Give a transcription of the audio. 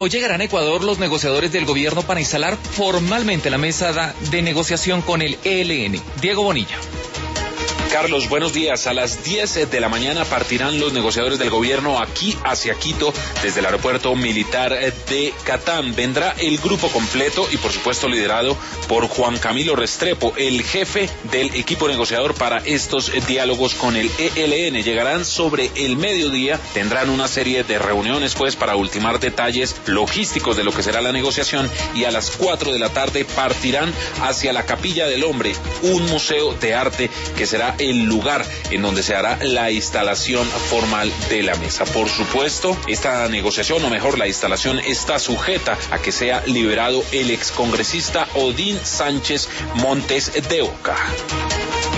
Hoy llegarán a Ecuador los negociadores del gobierno para instalar formalmente la mesa de negociación con el ELN. Diego Bonilla. Carlos, buenos días. A las 10 de la mañana partirán los negociadores del gobierno aquí hacia Quito desde el aeropuerto militar de Catán. Vendrá el grupo completo y por supuesto liderado por Juan Camilo Restrepo, el jefe del equipo negociador para estos diálogos con el ELN. Llegarán sobre el mediodía, tendrán una serie de reuniones para ultimar detalles logísticos de lo que será la negociación y a las 4 de la tarde partirán hacia la Capilla del Hombre, un museo de arte que será el lugar en donde se hará la instalación formal de la mesa. Por supuesto, esta negociación, o mejor, la instalación está sujeta a que sea liberado el excongresista Odín Sánchez Montes de Oca.